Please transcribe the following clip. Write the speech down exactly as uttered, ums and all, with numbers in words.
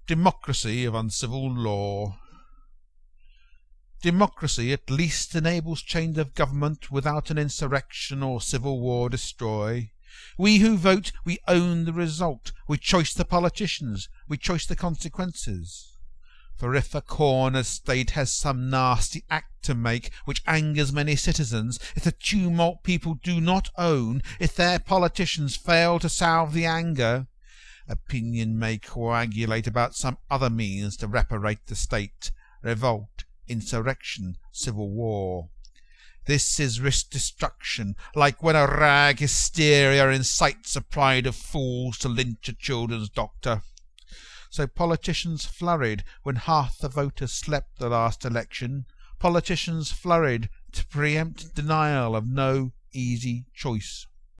Democracy of uncivil law. Democracy at least enables change of government without an insurrection or civil war destroy. We who vote, we own the result. We choice the politicians, we choice the consequences. For if a corner state has some nasty act to make which angers many citizens, if the tumult people do not own, if their politicians fail to salve the anger, opinion may coagulate about some other means to reparate the state, revolt, insurrection, civil war. This is risk destruction, like when a rag hysteria incites a pride of fools to lynch a children's doctor. So politicians flurried when half the voters slept the last election. Politicians flurried to preempt denial of no easy choice.